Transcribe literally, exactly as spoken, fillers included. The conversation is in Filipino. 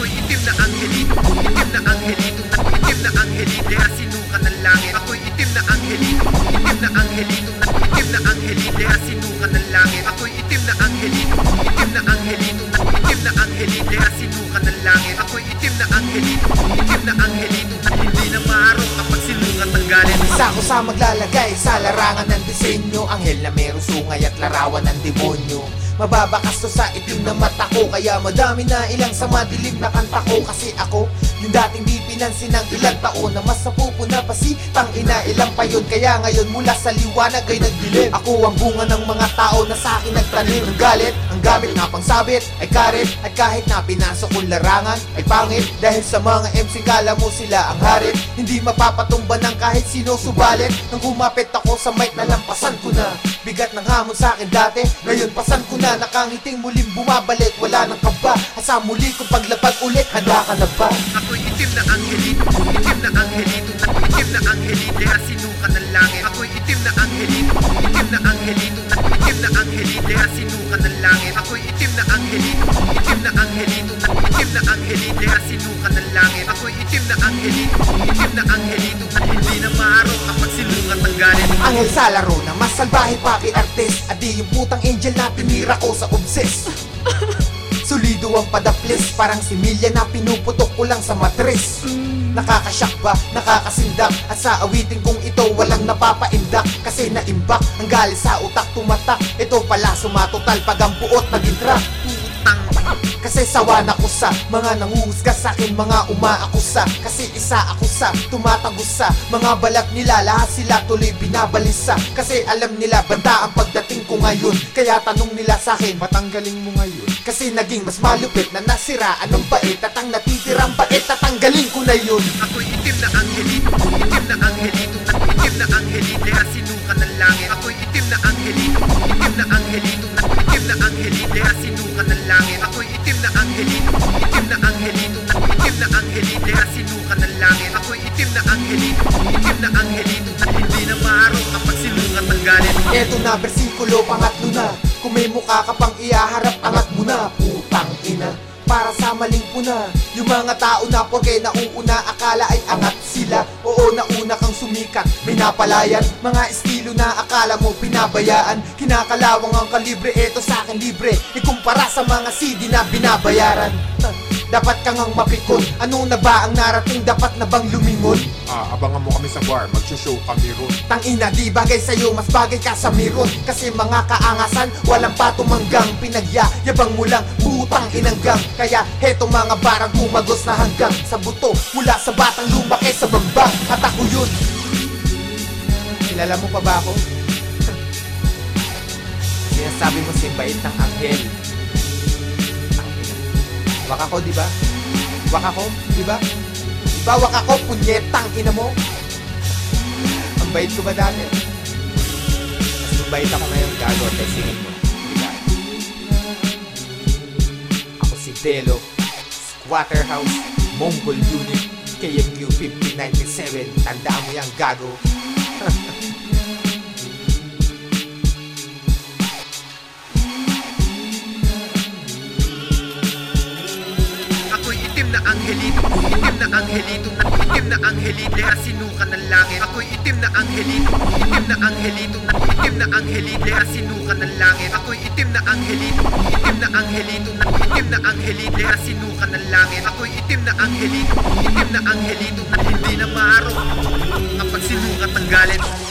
Ako'y itim na angelito, itim na angelito, itim na angelito, sinukat ng langit. Ako'y itim na angelito, itim na angelito, itim na angelito, sinukat ng langit. Ako'y itim na angelito, itim na angelito, itim na angelito, sinukat ng langit. Ako'y itim na angelito, itim na angelito, hindi na maarong kapag sinukat ng galit. Isa ko sa maglalagay sa larangan ng disenyo, anghel na merong sungay at larawan ng demonyo. Mababakas to sa itim na mata ko, kaya madami na ilang sa madilim na kanta ko. Kasi ako, yung dating di pinansin ng ilang taon, na mas napupuna pa si tangina ilang pa yun. Kaya ngayon mula sa liwanag ay nagdilim. Ako ang bunga ng mga tao na sa akin nagtanim ng galit. Ang gamit na pangsabit ay karet, at kahit na pinasok kong larangan ay pangit. Dahil sa mga M C kala mo sila ang harit, hindi mapapatumba ng kahit sino subalit. Nang humapit ako sa mic nalampasan ko na bigat ng hamon sa akin dati, ngayon pasan ko na. Nakangiting muling bumabalik, wala nang kaba. Asa muli kung paglapag ulit, handa ka na ba? Ako'y itim na angelito, itim na angelito, itim na angelito, sinukat ng langit. Ako'y itim na angelito, itim na angelito, itim na angelito, sinukat ng langit. Ako'y itim na angelito, itim na angelito, itim na angelito, sinukat ng langit. Ako'y itim na angelito, itim na angelito, hindi na maarong kapag sinukat ng galit. Anghel sa laro na mas salbahe pa kay-artist, at di yung putang angel na tinira ko sa obses. Solido ang padaplis, parang similya na pinuputok ko lang sa matris. Nakakasyak ba, nakakasindak, at sa awitin kong ito walang napapaindak. Kasi naimbak, ang galit sa utak tumatak. Ito pala sumatotal pag ang buot naging track. Kasi sawa na ko sa mga nanguhusga sa'kin, mga umaakusa. Kasi isa ako sa tumatagos sa mga balat nila, lahat sila tuloy binabalisa. Kasi alam nila banda ang pagdating ko ngayon, kaya tanong nila sa'kin, matanggaling mo ngayon? Kasi naging mas malupit na nasira anong bait, at ang natitirang bait tatanggalin ko na yun. Ako'y itim na angelito, itim na angelito, itim na angelito, sinukat ng langit. Ako'y itim na angelito, itim na angelito, itim na angelito, sinukat ng langit. Ako'y itim na angelito, itim na angelito, itim na angelito, sinukat ng langit. Ako'y itim na angelito, itim na angelito, hindi na maarong kapag sinukat ng galit. Eto na bersikulo pangatlo na, kung may mukha ka pang ihaharap, angat mo na, putang ina. Para sa maling puna, yung mga tao na porke nauuna akala ay angat sila. Oo, nauna kang sumikat, binapalayan mga estilo na akala mo pinabayaan. Kinakalawang ang kalibre, eto sa akin libre, ikumpara sa mga C D na binabayaran. Dapat kang ang mapikon, ano na ba ang narating, dapat na bang lumingon? Ah, abangan mo kami sa bar, mag-show kami ron. Tangina, di bagay sa'yo, mas bagay ka sa miron. Kasi mga kaangasan, walang patumanggang, pinagyayabang mo lang, butang inanggang. Kaya heto mga barang tumagos na hanggang sa buto, mula sa batang lumaki sa bambang. At ako yun. Kilala mo pa ba ako? Sinasabi mo si bait ng anghel. Wak ako, di ba? Wak ako, di ba? Di ba wak ako, punyetang ina mo? Ang bait ko ba dati? Mas mabait ako ngayon, gago at singin mo. Di ba? Ako si Delo, Squatter House, Mongol Unit, K M Q fifteen ninety-seven. Tandaan mo yung gago. Itim na angelito, itim na angelito, itim na angelito, sinukat ng langit. Ako'y itim na angelito, itim na angelito, itim na angelito, sinukat ng langit. Ako'y itim na angelito, itim na angelito, itim na angelito, sinukat ng langit. Ako'y itim na angelito, itim na angelito, hindi na maarong kapag sinukat ng galit.